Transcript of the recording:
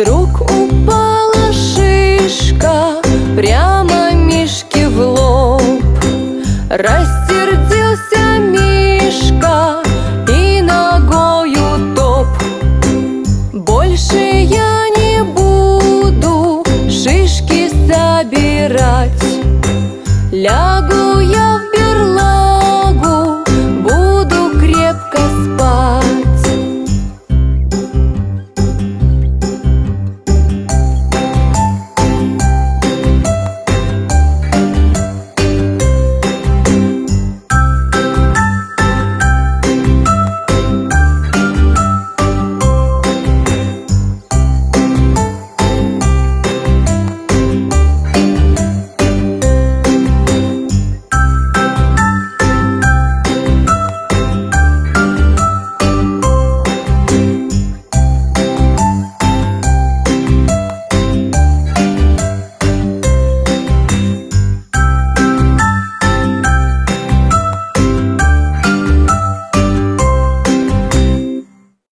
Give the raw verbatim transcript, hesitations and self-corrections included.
Вдруг упала шишка прямо Мишке в лоб. Рассердился Мишка и ногою топ. Больше я не буду шишки собирать. Ля